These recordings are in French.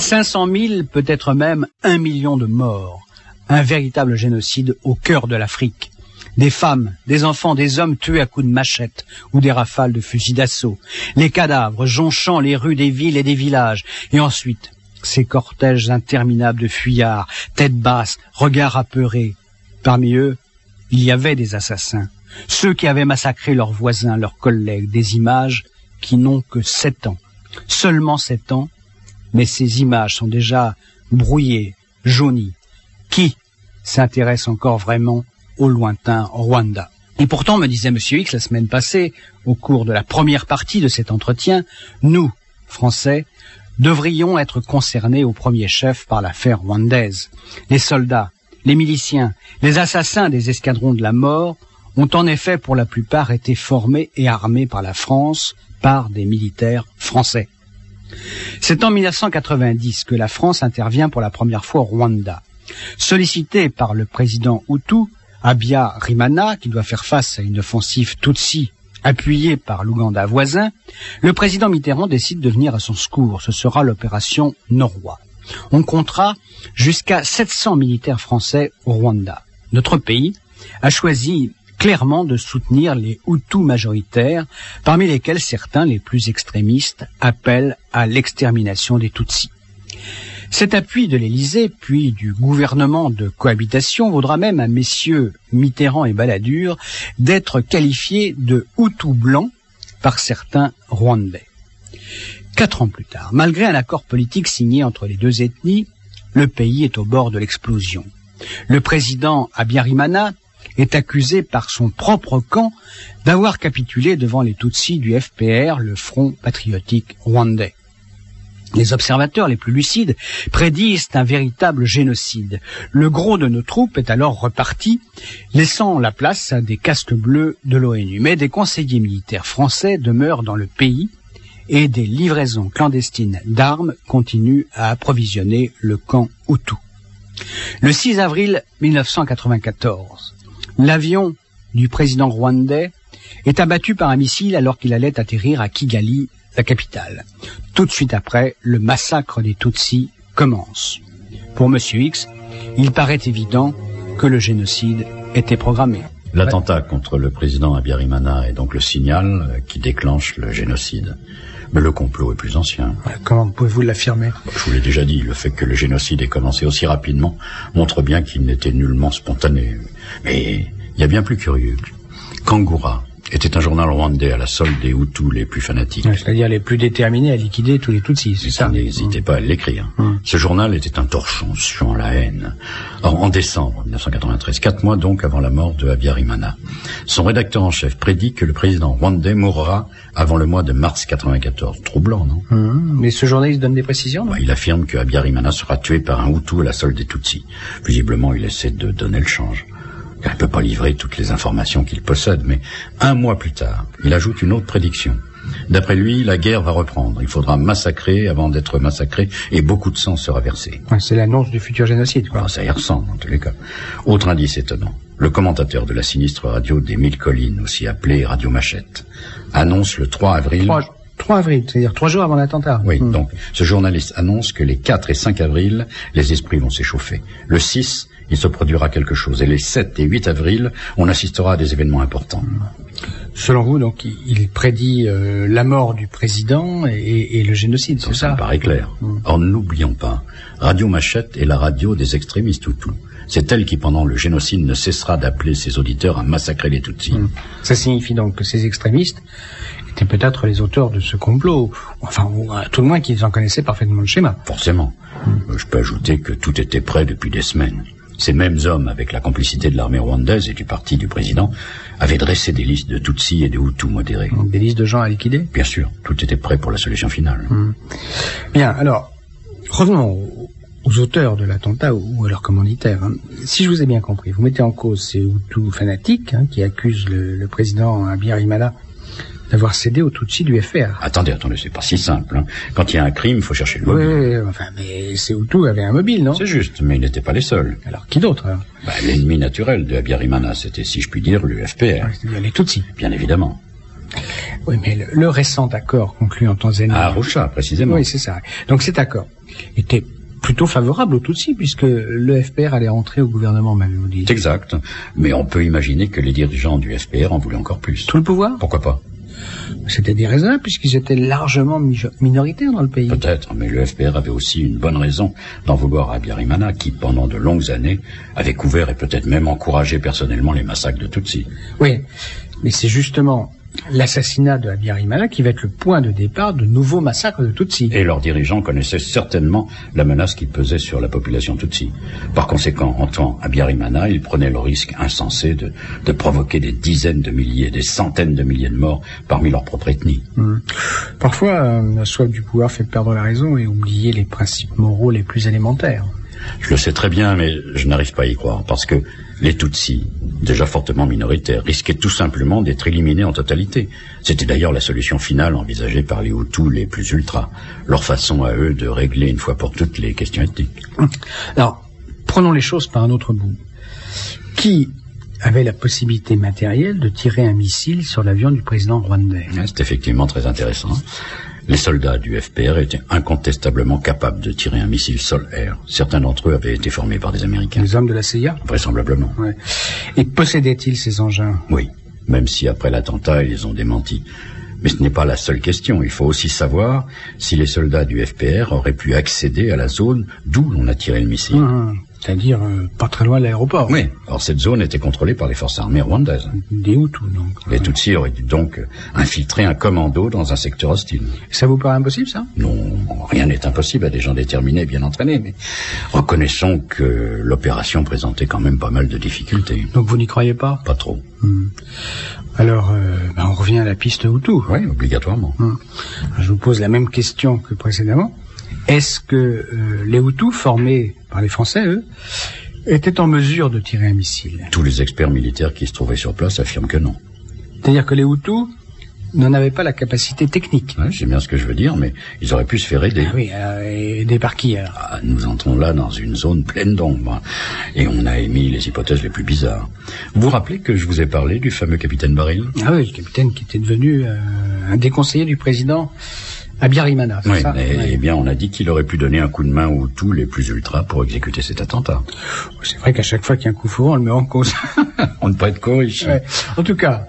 500 000, peut-être même 1 million de morts. Un véritable génocide au cœur de l'Afrique. Des femmes, des enfants, des hommes tués à coups de machette ou des rafales de fusils d'assaut. Les cadavres jonchant les rues des villes et des villages. Et ensuite, ces cortèges interminables de fuyards, têtes basses, regards apeurés. Parmi eux, il y avait des assassins. Ceux qui avaient massacré leurs voisins, leurs collègues. Des images qui n'ont que 7 ans. Seulement 7 ans, mais ces images sont déjà brouillées, jaunies. Qui s'intéresse encore vraiment au lointain Rwanda? Et pourtant, me disait M. X la semaine passée, au cours de la première partie de cet entretien, nous, Français, devrions être concernés au premier chef par l'affaire rwandaise. Les soldats, les miliciens, les assassins des escadrons de la mort ont en effet pour la plupart été formés et armés par la France, par des militaires français. C'est en 1990 que la France intervient pour la première fois au Rwanda. Sollicité par le président Hutu, Habyarimana, qui doit faire face à une offensive Tutsi appuyée par l'Ouganda voisin, le président Mitterrand décide de venir à son secours. Ce sera l'opération Norwa. On comptera jusqu'à 700 militaires français au Rwanda. Notre pays a choisi clairement de soutenir les Hutus majoritaires, parmi lesquels certains, les plus extrémistes, appellent à l'extermination des Tutsis. Cet appui de l'Élysée, puis du gouvernement de cohabitation, vaudra même à messieurs Mitterrand et Balladur d'être qualifiés de Hutus blancs par certains Rwandais. 4 ans plus tard, malgré un accord politique signé entre les deux ethnies, le pays est au bord de l'explosion. Le président Habyarimana est accusé par son propre camp d'avoir capitulé devant les Tutsis du FPR, le Front patriotique rwandais. Les observateurs les plus lucides prédisent un véritable génocide. Le gros de nos troupes est alors reparti, laissant la place à des casques bleus de l'ONU. Mais des conseillers militaires français demeurent dans le pays et des livraisons clandestines d'armes continuent à approvisionner le camp Hutu. Le 6 avril 1994, l'avion du président rwandais est abattu par un missile alors qu'il allait atterrir à Kigali, la capitale. Tout de suite après, le massacre des Tutsis commence. Pour M. X, il paraît évident que le génocide était programmé. L'attentat contre le président Habyarimana est donc le signal qui déclenche le génocide. Mais le complot est plus ancien. Comment pouvez-vous l'affirmer? Je vous l'ai déjà dit, le fait que le génocide ait commencé aussi rapidement montre bien qu'il n'était nullement spontané. Mais il y a bien plus curieux. Kangoura était un journal rwandais à la solde des Hutus les plus fanatiques. C'est-à-dire les plus déterminés à liquider tous les Tutsis, c'est ça? N'hésitez pas à l'écrire. Ce journal était un torchon suant la haine. Or, en décembre 1993, 4 mois donc avant la mort de Habyarimana, son rédacteur en chef prédit que le président rwandais mourra avant le mois de mars 94. Troublant, non? Mais ce journaliste donne des précisions, non? Il affirme que Habyarimana sera tué par un Hutu à la solde des Tutsis. Visiblement, il essaie de donner le change. Il ne peut pas livrer toutes les informations qu'il possède, mais 1 mois plus tard, il ajoute une autre prédiction. D'après lui, la guerre va reprendre. Il faudra massacrer avant d'être massacré et beaucoup de sang sera versé. C'est l'annonce du futur génocide, quoi. Ça y ressemble, en tous les cas. Autre indice étonnant. Le commentateur de la sinistre radio des 1000 collines, aussi appelée Radio Machette, annonce le 3 avril... 3 avril, c'est-à-dire 3 jours avant l'attentat. Oui, donc ce journaliste annonce que les 4 et 5 avril, les esprits vont s'échauffer. Le 6, il se produira quelque chose. Et les 7 et 8 avril, on assistera à des événements importants. Selon vous, donc, il prédit la mort du président et le génocide, c'est ça? Ça me paraît clair. Or, n'oublions pas, Radio Machette est la radio des extrémistes Hutus. C'est elle qui, pendant le génocide, ne cessera d'appeler ses auditeurs à massacrer les Tutsis. Ça signifie donc que ces extrémistes étaient peut-être les auteurs de ce complot, enfin, ou à tout le moins qu'ils en connaissaient parfaitement le schéma. Forcément. Je peux ajouter que tout était prêt depuis des semaines. Ces mêmes hommes, avec la complicité de l'armée rwandaise et du parti du président, avaient dressé des listes de Tutsis et de Hutus modérés. Des listes de gens à liquider? Bien sûr. Tout était prêt pour la solution finale. Bien, alors, revenons aux auteurs de l'attentat ou à leurs commanditaires. Si je vous ai bien compris, vous mettez en cause ces Hutus fanatiques qui accusent le président Habyarimana d'avoir cédé aux Tutsis du FPR. Attendez, c'est pas si simple. Quand il y a un crime, il faut chercher le mobile. Oui, enfin, mais ces Hutus avaient un mobile, non? C'est juste, mais ils n'étaient pas les seuls. Alors, qui d'autre? L'ennemi naturel de Habyarimana, c'était, si je puis dire, le FPR. C'est-à-dire les Tutsis. Bien évidemment. Oui, mais le récent accord conclu en Tanzanie... À Arusha, précisément. Oui, c'est ça. Donc cet accord était plutôt favorable aux Tutsis, puisque le FPR allait rentrer au gouvernement, m'avez-vous dit. C'est exact. Mais on peut imaginer que les dirigeants du FPR en voulaient encore plus. Tout le pouvoir? Pourquoi pas? C'était déraisonnable, puisqu'ils étaient largement minoritaires dans le pays. Peut-être, mais le FPR avait aussi une bonne raison d'en vouloir à Habyarimana, qui, pendant de longues années, avait couvert et peut-être même encouragé personnellement les massacres de Tutsis. Oui, mais c'est justement l'assassinat de Habyarimana qui va être le point de départ de nouveaux massacres de Tutsis. Et leurs dirigeants connaissaient certainement la menace qui pesait sur la population Tutsi. Par conséquent, en tuant Habyarimana, ils prenaient le risque insensé de provoquer des dizaines de milliers, des centaines de milliers de morts parmi leur propre ethnie. Parfois, la soif du pouvoir fait perdre la raison et oublier les principes moraux les plus élémentaires. Je le sais très bien, mais je n'arrive pas à y croire, parce que les Tutsis, déjà fortement minoritaires, risquaient tout simplement d'être éliminés en totalité. C'était d'ailleurs la solution finale envisagée par les Hutus les plus ultras, leur façon à eux de régler une fois pour toutes les questions ethniques. Alors, prenons les choses par un autre bout. Qui avait la possibilité matérielle de tirer un missile sur l'avion du président rwandais? C'est effectivement très intéressant. Les soldats du FPR étaient incontestablement capables de tirer un missile sol-air. Certains d'entre eux avaient été formés par des Américains. Les hommes de la CIA? Vraisemblablement. Ouais. Et possédaient-ils ces engins? Oui, même si après l'attentat, ils les ont démentis. Mais ce n'est pas la seule question. Il faut aussi savoir si les soldats du FPR auraient pu accéder à la zone d'où l'on a tiré le missile. C'est-à-dire pas très loin de l'aéroport. Oui, or cette zone était contrôlée par les forces armées rwandaises. Des Hutus, donc. Les Tutsis auraient dû donc infiltrer un commando dans un secteur hostile. Ça vous paraît impossible, ça? Non, rien n'est impossible à des gens déterminés et bien entraînés, mais reconnaissons que l'opération présentait quand même pas mal de difficultés. Donc vous n'y croyez pas? Pas trop. Alors, on revient à la piste Hutu. Oui, obligatoirement. Je vous pose la même question que précédemment. Est-ce que les Hutus, formés par les Français, eux, étaient en mesure de tirer un missile? Tous les experts militaires qui se trouvaient sur place affirment que non. C'est-à-dire que les Hutus n'en avaient pas la capacité technique. Ouais, c'est bien ce que je veux dire, mais ils auraient pu se faire aider. Ah oui, aider par qui alors? Nous entrons là dans une zone pleine d'ombre, et on a émis les hypothèses les plus bizarres. Vous vous rappelez que je vous ai parlé du fameux capitaine Baril? Ah oui, le capitaine qui était devenu un des conseillers du président Habyarimana, c'est ça? Eh bien, on a dit qu'il aurait pu donner un coup de main aux Hutus les plus ultras pour exécuter cet attentat. C'est vrai qu'à chaque fois qu'il y a un coup fourrant, on le met en cause. On ne peut être corrigé. Ouais. En tout cas,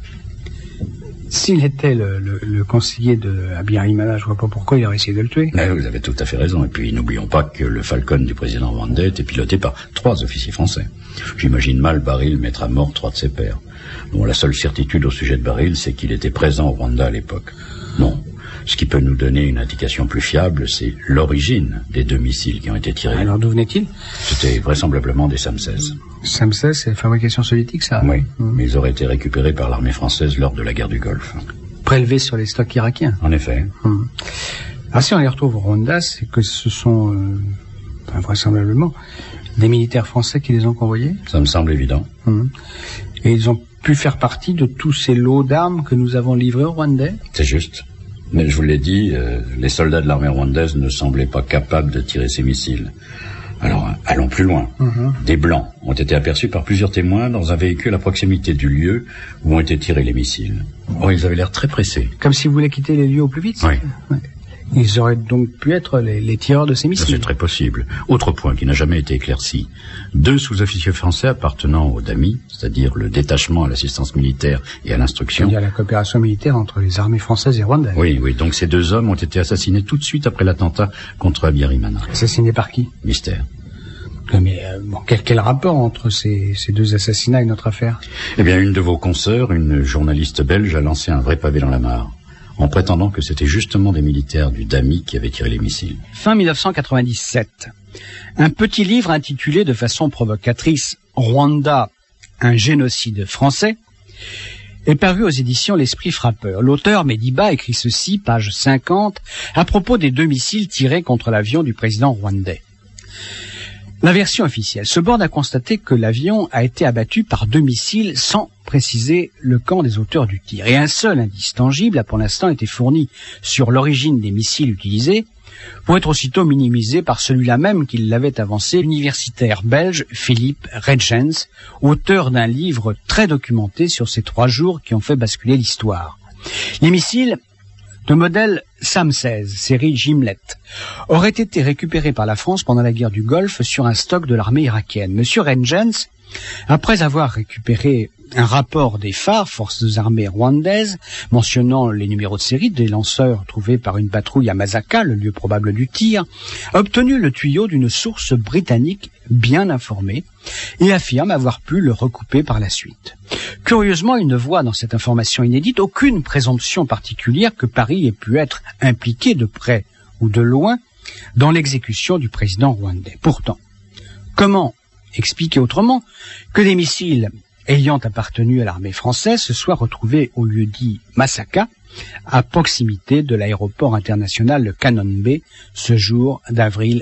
s'il était le conseiller de Habyarimana, je vois pas pourquoi il aurait essayé de le tuer. Mais vous avez tout à fait raison. Et puis, n'oublions pas que le Falcon du président rwandais était piloté par 3 officiers français. J'imagine mal Baril mettre à mort 3 de ses pairs. Bon, la seule certitude au sujet de Baril, c'est qu'il était présent au Rwanda à l'époque. Non. Ce qui peut nous donner une indication plus fiable, c'est l'origine des 2 missiles qui ont été tirés. Alors d'où venaient-ils? C'était vraisemblablement des SAM-16. SAM-16, c'est la fabrication soviétique, ça? Oui, mais ils auraient été récupérés par l'armée française lors de la guerre du Golfe. Prélevés sur les stocks irakiens? En effet. Alors si on les retrouve au Rwanda, c'est que ce sont, vraisemblablement, des militaires français qui les ont convoyés? Ça me semble évident. Et ils ont pu faire partie de tous ces lots d'armes que nous avons livrés aux Rwandais? C'est juste. Mais je vous l'ai dit, les soldats de l'armée rwandaise ne semblaient pas capables de tirer ces missiles. Alors, allons plus loin. Des Blancs ont été aperçus par plusieurs témoins dans un véhicule à proximité du lieu où ont été tirés les missiles. Or, ils avaient l'air très pressés. Comme s'ils voulaient quitter les lieux au plus vite? Oui. Ouais. Ils auraient donc pu être les tireurs de ces missiles. C'est très possible. Autre point qui n'a jamais été éclairci. 2 sous-officiers français appartenant au DAMI, c'est-à-dire le détachement à l'assistance militaire et à l'instruction. C'est-à-dire la coopération militaire entre les armées françaises et rwandaises. Oui, donc ces 2 hommes ont été assassinés tout de suite après l'attentat contre Habyarimana. Assassinés par qui? Mystère. Mais quel rapport entre ces 2 assassinats et notre affaire? Eh bien, une de vos consoeurs, une journaliste belge, a lancé un vrai pavé dans la mare, en prétendant que c'était justement des militaires du DAMI qui avaient tiré les missiles. Fin 1997, un petit livre intitulé de façon provocatrice « Rwanda, un génocide français » est paru aux éditions L'Esprit frappeur. L'auteur, Mediba, écrit ceci, page 50, à propos des 2 missiles tirés contre l'avion du président rwandais. La version officielle se borne à constater que l'avion a été abattu par 2 missiles sans préciser le camp des auteurs du tir. Et un seul indice tangible a pour l'instant été fourni sur l'origine des missiles utilisés, pour être aussitôt minimisé par celui-là même qui l'avait avancé, l'universitaire belge Philippe Regens, auteur d'un livre très documenté sur ces 3 jours qui ont fait basculer l'histoire. Les missiles de modèle SAM-16, série Gimlet, auraient été récupérés par la France pendant la guerre du Golfe sur un stock de l'armée irakienne. Monsieur Rengens, après avoir récupéré un rapport des FAR, forces armées rwandaises, mentionnant les numéros de série des lanceurs trouvés par une patrouille à Masaka, le lieu probable du tir, a obtenu le tuyau d'une source britannique bien informée et affirme avoir pu le recouper par la suite. Curieusement, il ne voit dans cette information inédite aucune présomption particulière que Paris ait pu être impliqué de près ou de loin dans l'exécution du président rwandais. Pourtant, comment expliquer autrement que des missiles ayant appartenu à l'armée française se soient retrouvés au lieu dit Masaka, à proximité de l'aéroport international de Cannon Bay, ce jour d'avril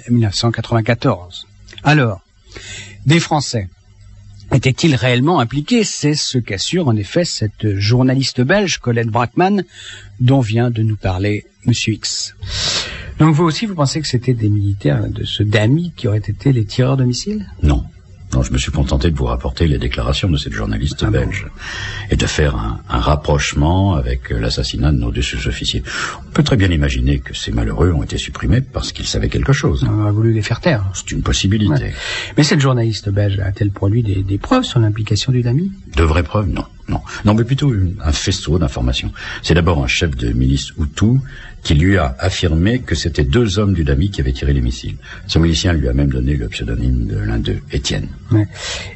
1994. Alors, des Français étaient-ils réellement impliqués? C'est ce qu'assure en effet cette journaliste belge, Colette Brackman, dont vient de nous parler Monsieur X. Donc vous aussi, vous pensez que c'était des militaires de ce DAMI qui auraient été les tireurs de missiles? Non. Non, je me suis contenté de vous rapporter les déclarations de cette journaliste belge et de faire un rapprochement avec l'assassinat de nos deux sous-officiers. On peut très bien imaginer que ces malheureux ont été supprimés parce qu'ils savaient quelque chose. On a voulu les faire taire. C'est une possibilité. Ouais. Mais cette journaliste belge a-t-elle produit des preuves sur l'implication du DAMI? De vraies preuves? Non. Non, mais plutôt un faisceau d'informations. C'est d'abord un chef de milice Hutu qui lui a affirmé que c'était 2 hommes du DAMI qui avaient tiré les missiles. Ce milicien lui a même donné le pseudonyme de l'un d'eux, Étienne. Ouais.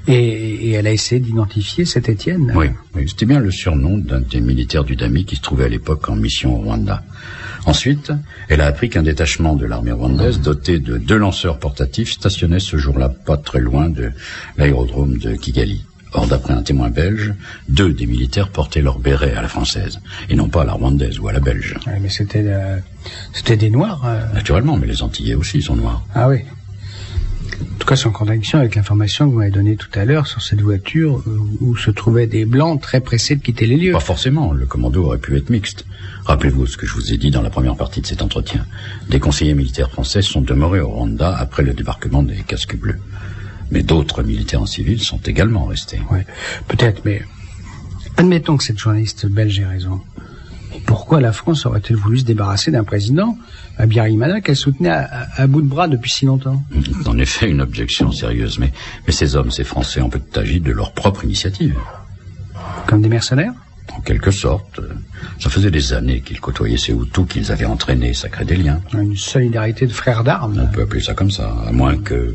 Et elle a essayé d'identifier cet Étienne? Oui, c'était bien le surnom d'un des militaires du DAMI qui se trouvait à l'époque en mission au Rwanda. Ensuite, elle a appris qu'un détachement de l'armée rwandaise doté de 2 lanceurs portatifs stationnait ce jour-là pas très loin de l'aérodrome de Kigali. Or, d'après un témoin belge, 2 des militaires portaient leur béret à la française, et non pas à la rwandaise ou à la belge. Ouais, mais c'était des Noirs. Naturellement, mais les Antillais aussi sont noirs. Ah oui. En tout cas, c'est en contradiction avec l'information que vous m'avez donnée tout à l'heure sur cette voiture où se trouvaient des Blancs très pressés de quitter les lieux. Pas forcément, le commando aurait pu être mixte. Rappelez-vous ce que je vous ai dit dans la première partie de cet entretien. Des conseillers militaires français sont demeurés au Rwanda après le débarquement des casques bleus. Mais d'autres militaires en civil sont également restés. Oui, peut-être, mais admettons que cette journaliste belge ait raison. Et pourquoi la France aurait-elle voulu se débarrasser d'un président, Habyarimana, qu'elle soutenait à bout de bras depuis si longtemps? En effet, une objection sérieuse, mais ces hommes, ces Français, ont peut-être agi de leur propre initiative. Comme des mercenaires? En quelque sorte. Ça faisait des années qu'ils côtoyaient ces Hutus qu'ils avaient entraînés, ça crée des liens. Une solidarité de frères d'armes. On peut appeler ça comme ça, à moins que...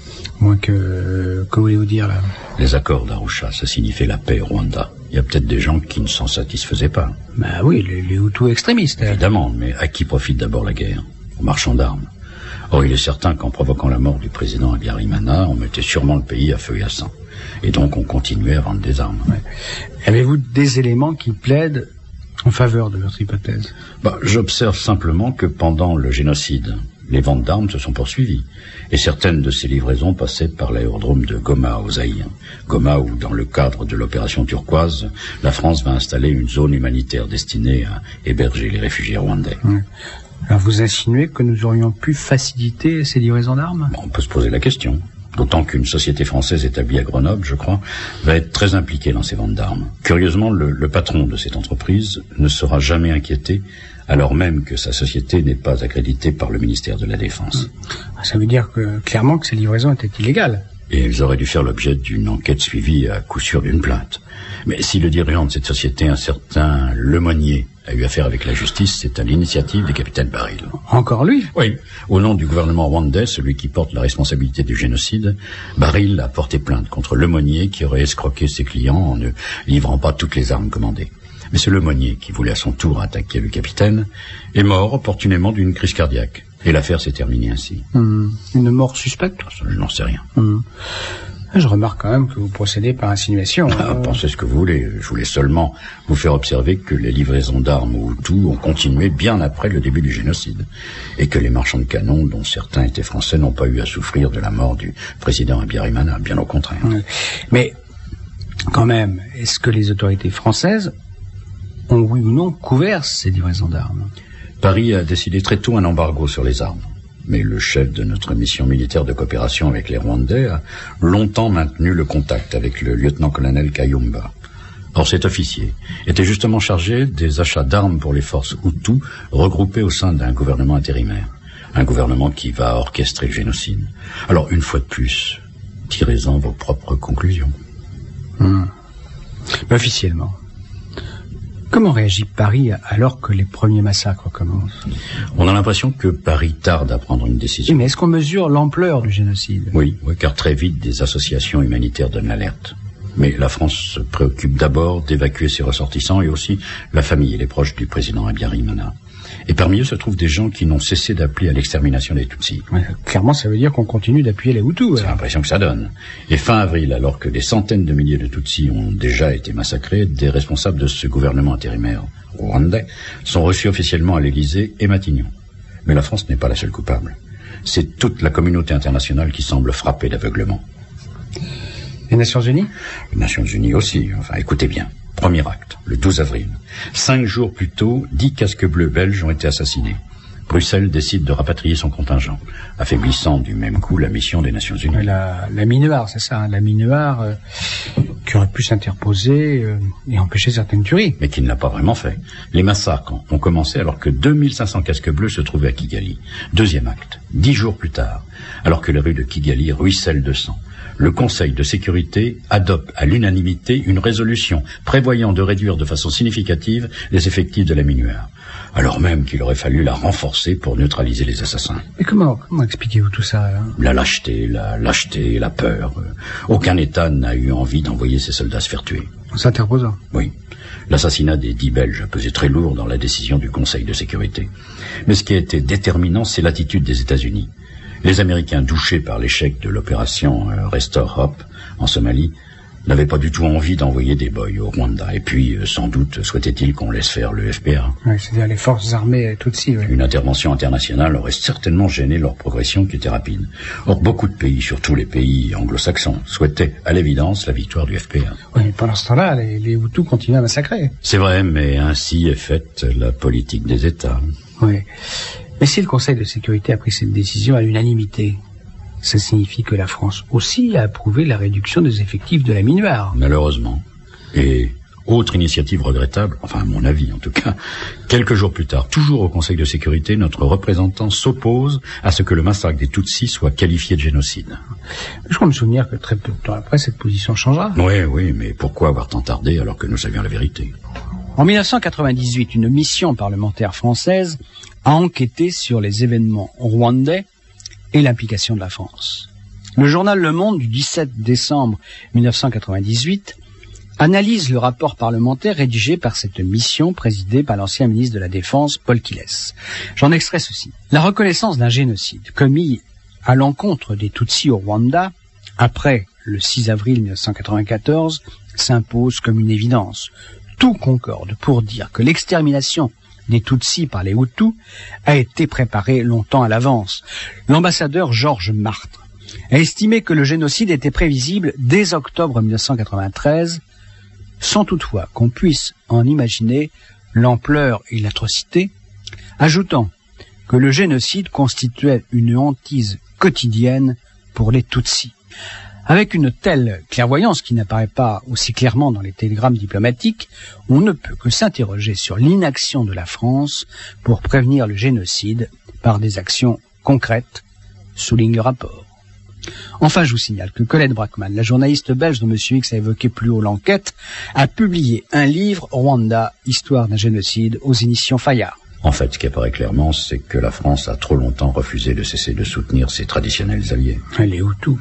que voulez-vous dire là? Les accords d'Arusha, ça signifiait la paix au Rwanda. Il y a peut-être des gens qui ne s'en satisfaisaient pas. Bah oui, les Hutus extrémistes. Évidemment, mais à qui profite d'abord la guerre? Aux marchands d'armes. Or, il est certain qu'en provoquant la mort du président Habyarimana, on mettait sûrement le pays à feu et à sang. Et donc, on continuait à vendre des armes. Ouais. Avez-vous des éléments qui plaident en faveur de votre hypothèse? J'observe simplement que pendant le génocide, les ventes d'armes se sont poursuivies. Et certaines de ces livraisons passaient par l'aérodrome de Goma, au Zaïre. Goma, où, dans le cadre de l'opération turquoise, la France va installer une zone humanitaire destinée à héberger les réfugiés rwandais. Ouais. Alors vous insinuez que nous aurions pu faciliter ces livraisons d'armes? On peut se poser la question. D'autant qu'une société française établie à Grenoble, je crois, va être très impliquée dans ces ventes d'armes. Curieusement, le patron de cette entreprise ne sera jamais inquiété, alors même que sa société n'est pas accréditée par le ministère de la Défense. Ça veut dire clairement que ces livraisons étaient illégales. Et ils auraient dû faire l'objet d'une enquête suivie à coup sûr d'une plainte. Mais si le dirigeant de cette société, un certain Lemonnier, a eu affaire avec la justice, c'est à l'initiative du capitaine Baril. Encore lui? Oui. Au nom du gouvernement rwandais, celui qui porte la responsabilité du génocide, Baril a porté plainte contre Lemonnier qui aurait escroqué ses clients en ne livrant pas toutes les armes commandées. Mais c'est Lemonnier qui voulait à son tour attaquer le capitaine est mort opportunément d'une crise cardiaque. Et l'affaire s'est terminée ainsi. Une mort suspecte? Je n'en sais rien. Je remarque quand même que vous procédez par insinuation. Pensez ce que vous voulez. Je voulais seulement vous faire observer que les livraisons d'armes aux Hutus ont continué bien après le début du génocide. Et que les marchands de canons, dont certains étaient français, n'ont pas eu à souffrir de la mort du président Habyarimana, bien au contraire. Mais, quand même, est-ce que les autorités françaises ont, oui ou non, couvert ces livraisons d'armes? Paris a décidé très tôt un embargo sur les armes. Mais le chef de notre mission militaire de coopération avec les Rwandais a longtemps maintenu le contact avec le lieutenant-colonel Kayumba. Or, cet officier était justement chargé des achats d'armes pour les forces Hutus regroupées au sein d'un gouvernement intérimaire. Un gouvernement qui va orchestrer le génocide. Alors, une fois de plus, tirez-en vos propres conclusions. Mais officiellement, comment réagit Paris alors que les premiers massacres commencent? On a l'impression que Paris tarde à prendre une décision. Oui, mais est-ce qu'on mesure l'ampleur du génocide? Oui, car très vite, des associations humanitaires donnent l'alerte. Mais la France se préoccupe d'abord d'évacuer ses ressortissants et aussi la famille et les proches du président Habyarimana. Et parmi eux se trouvent des gens qui n'ont cessé d'appeler à l'extermination des Tutsis. Ouais, clairement, ça veut dire qu'on continue d'appuyer les Hutus. C'est l'impression que ça donne. Et fin avril, alors que des centaines de milliers de Tutsis ont déjà été massacrés, des responsables de ce gouvernement intérimaire rwandais sont reçus officiellement à l'Élysée et Matignon. Mais la France n'est pas la seule coupable. C'est toute la communauté internationale qui semble frappée d'aveuglement. Les Nations Unies? Les Nations Unies aussi. Enfin, écoutez bien. Premier acte, le 12 avril. 5 jours plus tôt, 10 casques bleus belges ont été assassinés. Bruxelles décide de rapatrier son contingent, affaiblissant du même coup la mission des Nations Unies. La MINUAR, c'est ça, la MINUAR qui aurait pu s'interposer et empêcher certaines tueries. Mais qui ne l'a pas vraiment fait. Les massacres ont commencé alors que 2500 casques bleus se trouvaient à Kigali. Deuxième acte, 10 jours plus tard, alors que les rues de Kigali ruissellent de sang. Le Conseil de sécurité adopte à l'unanimité une résolution prévoyant de réduire de façon significative les effectifs de la MINUAR, alors même qu'il aurait fallu la renforcer pour neutraliser les assassins. Mais comment expliquez-vous tout ça, hein? La lâcheté, la peur. Aucun État n'a eu envie d'envoyer ses soldats se faire tuer. En s'interposant? Oui. L'assassinat des 10 Belges a pesé très lourd dans la décision du Conseil de sécurité. Mais ce qui a été déterminant, c'est l'attitude des États-Unis. Les Américains, douchés par l'échec de l'opération Restore Hope en Somalie, n'avaient pas du tout envie d'envoyer des boys au Rwanda. Et puis, sans doute, souhaitaient-ils qu'on laisse faire le FPA. Oui, c'est-à-dire les forces armées Tutsis. Oui. Une intervention internationale aurait certainement gêné leur progression qui était rapide. Or, beaucoup de pays, surtout les pays anglo-saxons, souhaitaient à l'évidence la victoire du FPA. Oui, mais pendant ce temps-là, les Hutus continuent à massacrer. C'est vrai, mais ainsi est faite la politique des États. Oui. Mais si le Conseil de sécurité a pris cette décision à l'unanimité, ça signifie que la France aussi a approuvé la réduction des effectifs de la MINUAR. Malheureusement. Et autre initiative regrettable, enfin à mon avis en tout cas, quelques jours plus tard, toujours au Conseil de sécurité, notre représentant s'oppose à ce que le massacre des Tutsis soit qualifié de génocide. Je crois me souvenir que très peu de temps après, cette position changera. Oui, mais pourquoi avoir tant tardé alors que nous savions la vérité? En 1998, une mission parlementaire française a enquêté sur les événements rwandais et l'implication de la France. Le journal Le Monde du 17 décembre 1998 analyse le rapport parlementaire rédigé par cette mission présidée par l'ancien ministre de la Défense, Paul Quilles. J'en extrais ceci. La reconnaissance d'un génocide commis à l'encontre des Tutsis au Rwanda, après le 6 avril 1994, s'impose comme une évidence. Tout concorde pour dire que l'extermination des Tutsis par les Hutus a été préparée longtemps à l'avance. L'ambassadeur Georges Martre a estimé que le génocide était prévisible dès octobre 1993, sans toutefois qu'on puisse en imaginer l'ampleur et l'atrocité, ajoutant que le génocide constituait une hantise quotidienne pour les Tutsis. Avec une telle clairvoyance qui n'apparaît pas aussi clairement dans les télégrammes diplomatiques, on ne peut que s'interroger sur l'inaction de la France pour prévenir le génocide par des actions concrètes, souligne le rapport. Enfin, je vous signale que Colette Brackman, la journaliste belge dont M. X a évoqué plus haut l'enquête, a publié un livre, Rwanda, Histoire d'un génocide, aux éditions Fayard. En fait, ce qui apparaît clairement, c'est que la France a trop longtemps refusé de cesser de soutenir ses traditionnels alliés. Les Hutus.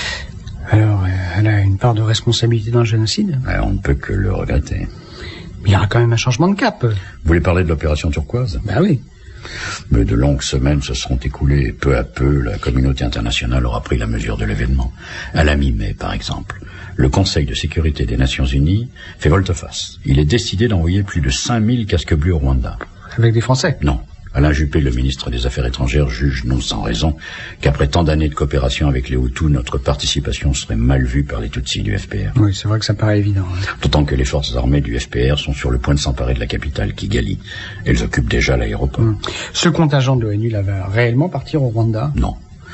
Alors, elle a une part de responsabilité dans le génocide? On ne peut que le regretter. Il y aura quand même un changement de cap. Vous voulez parler de l'opération turquoise? Ben oui. Mais de longues semaines se seront écoulées et peu à peu, la communauté internationale aura pris la mesure de l'événement. À la mi-mai, par exemple, le Conseil de sécurité des Nations Unies fait volte-face. Il est décidé d'envoyer plus de 5000 casques bleus au Rwanda. Avec des Français? Non. Alain Juppé, le ministre des Affaires étrangères, juge, non sans raison, qu'après tant d'années de coopération avec les Hutus, notre participation serait mal vue par les Tutsis du FPR. Oui, c'est vrai que ça paraît évident. Hein. D'autant que les forces armées du FPR sont sur le point de s'emparer de la capitale, Kigali. Elles occupent déjà l'aéroport. Ce contingent de l'ONU va réellement partir au Rwanda? Non.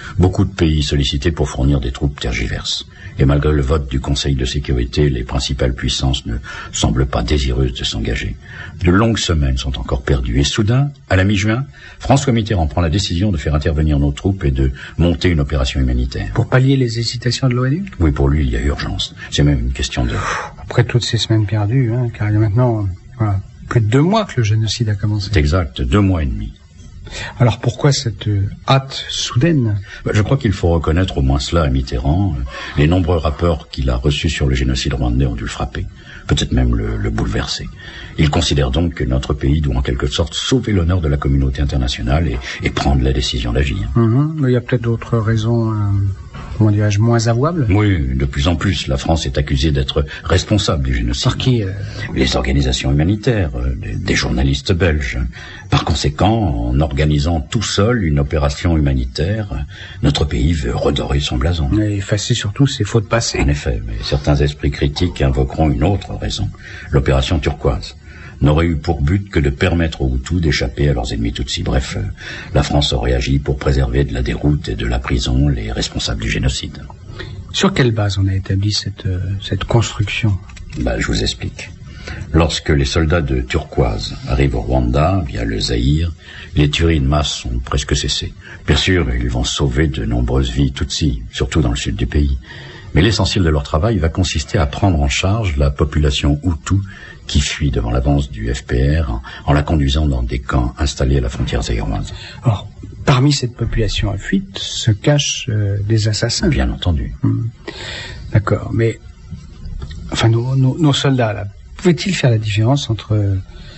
Beaucoup de pays sollicités pour fournir des troupes tergiversent. Et malgré le vote du Conseil de sécurité, les principales puissances ne semblent pas désireuses de s'engager. De longues semaines sont encore perdues. Et soudain, à la mi-juin, François Mitterrand prend la décision de faire intervenir nos troupes et de monter une opération humanitaire. Pour pallier les hésitations de l'ONU? Oui, pour lui, il y a urgence. C'est même une question de... Après toutes ces semaines perdues, car il y a maintenant plus de 2 mois que le génocide a commencé. C'est exact, 2 mois et demi. Alors pourquoi cette hâte soudaine? Je crois qu'il faut reconnaître au moins cela à Mitterrand. Les nombreux rapports qu'il a reçus sur le génocide rwandais ont dû le frapper, peut-être même le bouleverser. Il considère donc que notre pays doit en quelque sorte sauver l'honneur de la communauté internationale et prendre la décision d'agir. Mais il y a peut-être d'autres raisons, comment dirais-je, moins avouables? Oui, de plus en plus, la France est accusée d'être responsable du génocide. Par qui? Les organisations humanitaires, des journalistes belges. Par conséquent, en organisant tout seul une opération humanitaire, notre pays veut redorer son blason. Et effacer surtout ses fautes passées. En effet, mais certains esprits critiques invoqueront une autre raison. L'opération turquoise n'aurait eu pour but que de permettre aux Hutus d'échapper à leurs ennemis Tutsis. Bref, la France aurait agi pour préserver de la déroute et de la prison les responsables du génocide. Sur quelle base on a établi cette construction? Je vous explique. Lorsque les soldats de Turquoise arrivent au Rwanda, via le Zaïre, les tueries de masse sont presque cessées. Bien sûr, ils vont sauver de nombreuses vies Tutsis, surtout dans le sud du pays. Mais l'essentiel de leur travail va consister à prendre en charge la population Hutu qui fuit devant l'avance du FPR en la conduisant dans des camps installés à la frontière zaïroise. Alors, parmi cette population à fuite se cachent des assassins. Bien entendu. D'accord, mais enfin nos soldats là, pouvaient-ils faire la différence entre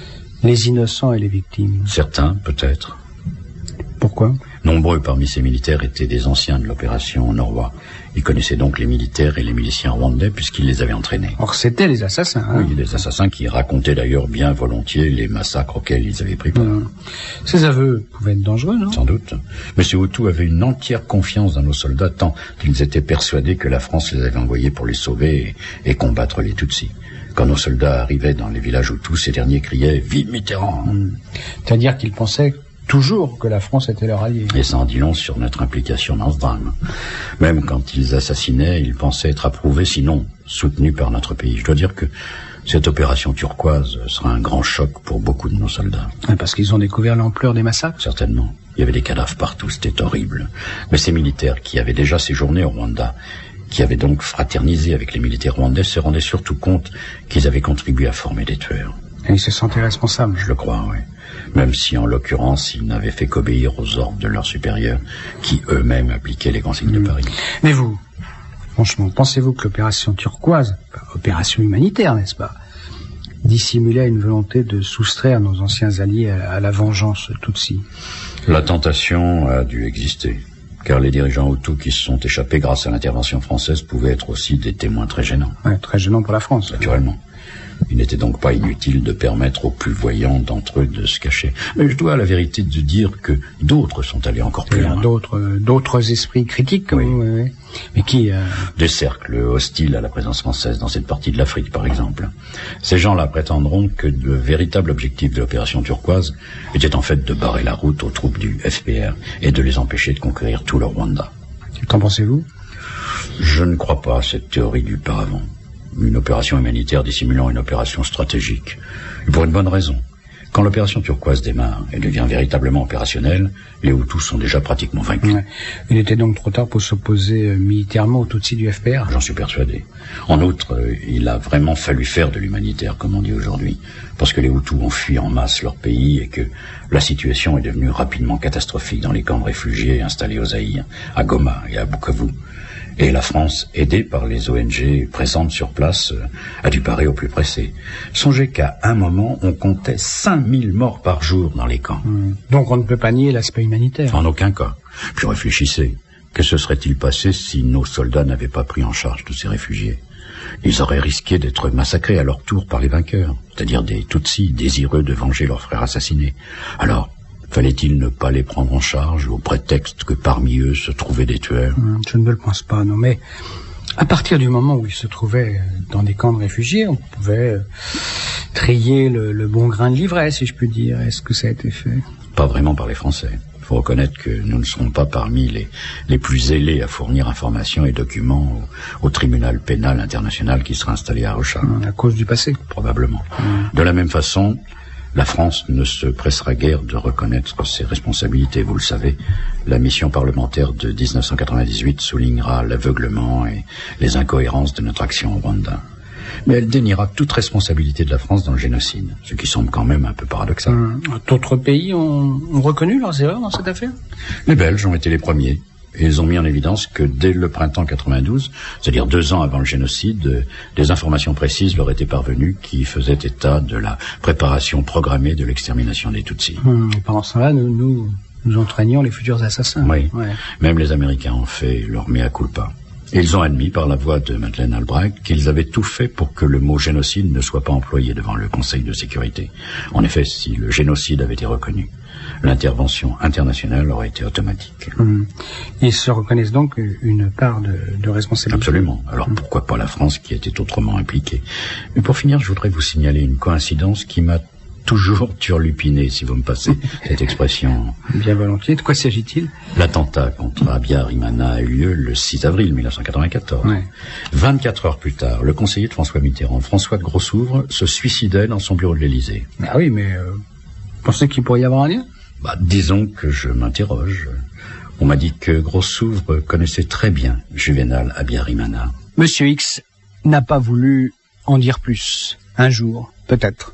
les innocents et les victimes? Certains, peut-être. Pourquoi? Nombreux parmi ces militaires étaient des anciens de l'opération Norwa. Ils connaissaient donc les militaires et les miliciens rwandais puisqu'ils les avaient entraînés. Or, c'étaient les assassins. Oui, des assassins qui racontaient d'ailleurs bien volontiers les massacres auxquels ils avaient pris part. Ces aveux pouvaient être dangereux, non? Sans doute. Mais ces Hutus avaient une entière confiance dans nos soldats, tant qu'ils étaient persuadés que la France les avait envoyés pour les sauver et combattre les Tutsis. Quand nos soldats arrivaient dans les villages Hutus, ces derniers criaient « Vive Mitterrand !» C'est-à-dire qu'ils pensaient toujours que la France était leur allié. Et ça en dit long sur notre implication dans ce drame. Même quand ils assassinaient, ils pensaient être approuvés, sinon soutenus par notre pays. Je dois dire que cette opération turquoise sera un grand choc pour beaucoup de nos soldats. Parce qu'ils ont découvert l'ampleur des massacres? Certainement. Il y avait des cadavres partout, c'était horrible. Mais ces militaires qui avaient déjà séjourné au Rwanda, qui avaient donc fraternisé avec les militaires rwandais, se rendaient surtout compte qu'ils avaient contribué à former des tueurs. Et ils se sentaient responsables? Je le crois, oui. Même si, en l'occurrence, ils n'avaient fait qu'obéir aux ordres de leurs supérieurs, qui eux-mêmes appliquaient les consignes de Paris. Mais vous, franchement, pensez-vous que l'opération turquoise, opération humanitaire, n'est-ce pas, dissimulait une volonté de soustraire nos anciens alliés à la vengeance Tutsi? La tentation a dû exister, car les dirigeants Hutus qui se sont échappés grâce à l'intervention française pouvaient être aussi des témoins très gênants. Ouais, très gênants pour la France. Naturellement. Il n'était donc pas inutile de permettre aux plus voyants d'entre eux de se cacher. Mais je dois à la vérité de dire que d'autres sont allés encore plus loin. D'autres esprits critiques, comme oui. Mais qui Des cercles hostiles à la présence française dans cette partie de l'Afrique, par exemple. Ces gens-là prétendront que le véritable objectif de l'opération turquoise était en fait de barrer la route aux troupes du FPR et de les empêcher de conquérir tout le Rwanda. Qu'en pensez-vous? Je ne crois pas à cette théorie du paravent. Une opération humanitaire dissimulant une opération stratégique. Et pour une bonne raison. Quand l'opération turquoise démarre et devient véritablement opérationnelle, les Hutus sont déjà pratiquement vaincus. Ouais. Il était donc trop tard pour s'opposer militairement aux Tutsis du FPR? J'en suis persuadé. En outre, il a vraiment fallu faire de l'humanitaire, comme on dit aujourd'hui, parce que les Hutus ont fui en masse leur pays et que la situation est devenue rapidement catastrophique dans les camps de réfugiés installés au Zaïre, à Goma et à Bukavu. Et la France, aidée par les ONG présentes sur place, a dû parer au plus pressé. Songez qu'à un moment, on comptait 5000 morts par jour dans les camps. Donc on ne peut pas nier l'aspect humanitaire. En aucun cas. Puis réfléchissez. Que se serait-il passé si nos soldats n'avaient pas pris en charge tous ces réfugiés? Ils auraient risqué d'être massacrés à leur tour par les vainqueurs, c'est-à-dire des Tutsis désireux de venger leurs frères assassinés. Alors, fallait-il ne pas les prendre en charge au prétexte que parmi eux se trouvaient des tueurs? Je ne le pense pas, non, mais à partir du moment où ils se trouvaient dans des camps de réfugiés, on pouvait trier le bon grain de livret, si je puis dire. Est-ce que ça a été fait? Pas vraiment par les Français. Il faut reconnaître que nous ne serons pas parmi les plus zélés à fournir informations et documents au tribunal pénal international qui sera installé à Arusha. À cause du passé. Probablement. De la même façon, la France ne se pressera guère de reconnaître ses responsabilités. Vous le savez, la mission parlementaire de 1998 soulignera l'aveuglement et les incohérences de notre action au Rwanda. Mais elle déniera toute responsabilité de la France dans le génocide, ce qui semble quand même un peu paradoxal. D'autres pays ont reconnu leurs erreurs dans cette affaire ? Les Belges ont été les premiers. Et ils ont mis en évidence que dès le printemps 92, c'est-à-dire 2 ans avant le génocide, des informations précises leur étaient parvenues qui faisaient état de la préparation programmée de l'extermination des Tutsis. Et pendant ce temps-là, nous entraînions les futurs assassins. Oui, même les Américains ont fait leur mea culpa. Et ils ont admis par la voix de Madeleine Albright qu'ils avaient tout fait pour que le mot génocide ne soit pas employé devant le Conseil de sécurité. En effet, si le génocide avait été reconnu, l'intervention internationale aurait été automatique. Ils se reconnaissent donc une part de responsabilité. Absolument. Alors pourquoi pas la France qui était autrement impliquée? Mais pour finir, je voudrais vous signaler une coïncidence qui m'a toujours turlupiné, si vous me passez cette expression. Bien volontiers. De quoi s'agit-il? L'attentat contre Habyarimana a eu lieu le 6 avril 1994. 24 heures plus tard, le conseiller de François Mitterrand, François de Grossouvre, se suicidait dans son bureau de l'Élysée. Ah oui, mais vous pensez qu'il pourrait y avoir un lien? Disons que je m'interroge. On m'a dit que Grossouvre connaissait très bien Juvénal Habyarimana. Monsieur X n'a pas voulu en dire plus. Un jour, peut-être.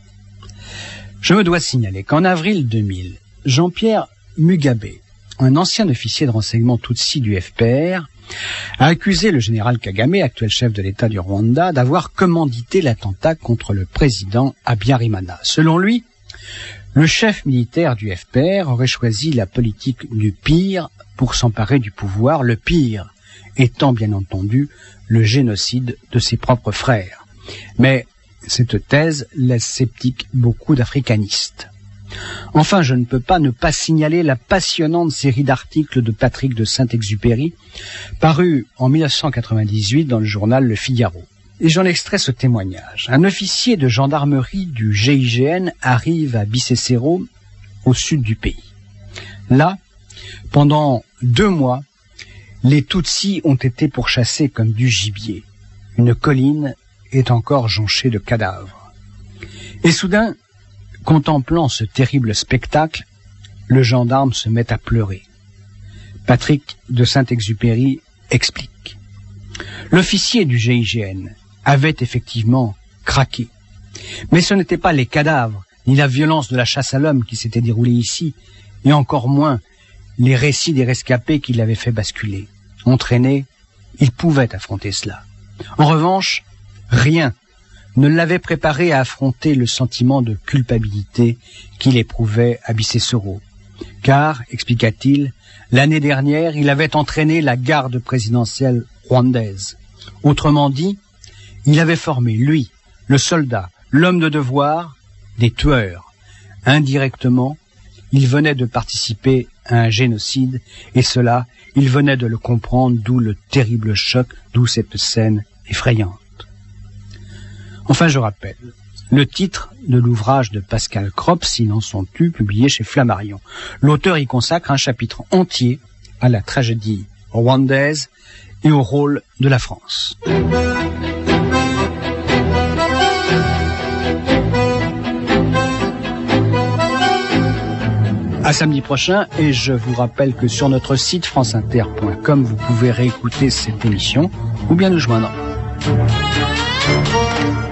Je me dois signaler qu'en avril 2000, Jean-Pierre Mugabe, un ancien officier de renseignement Tutsi du FPR, a accusé le général Kagame, actuel chef de l'État du Rwanda, d'avoir commandité l'attentat contre le président Habyarimana. Selon lui, le chef militaire du FPR aurait choisi la politique du pire pour s'emparer du pouvoir, le pire étant bien entendu le génocide de ses propres frères. Mais cette thèse laisse sceptique beaucoup d'africanistes. Enfin, je ne peux pas ne pas signaler la passionnante série d'articles de Patrick de Saint-Exupéry, paru en 1998 dans le journal Le Figaro. Et j'en extrais ce témoignage. Un officier de gendarmerie du GIGN arrive à Bisesero, au sud du pays. Là, pendant 2 mois, les Tutsis ont été pourchassés comme du gibier. Une colline est encore jonchée de cadavres. Et soudain, contemplant ce terrible spectacle, le gendarme se met à pleurer. Patrick de Saint-Exupéry explique. L'officier du GIGN avait effectivement craqué. Mais ce n'était pas les cadavres, ni la violence de la chasse à l'homme qui s'était déroulée ici, et encore moins les récits des rescapés qui l'avaient fait basculer. Entraîné, il pouvait affronter cela. En revanche, rien ne l'avait préparé à affronter le sentiment de culpabilité qu'il éprouvait à Bisesero. Car, expliqua-t-il, l'année dernière, il avait entraîné la garde présidentielle rwandaise. Autrement dit, il avait formé, lui, le soldat, l'homme de devoir, des tueurs. Indirectement, il venait de participer à un génocide, et cela, il venait de le comprendre, d'où le terrible choc, d'où cette scène effrayante. Enfin, je rappelle le titre de l'ouvrage de Pascal Kropf, S'ils en sont tus, publié chez Flammarion. L'auteur y consacre un chapitre entier à la tragédie rwandaise et au rôle de la France. À samedi prochain, et je vous rappelle que sur notre site franceinter.com, vous pouvez réécouter cette émission ou bien nous joindre.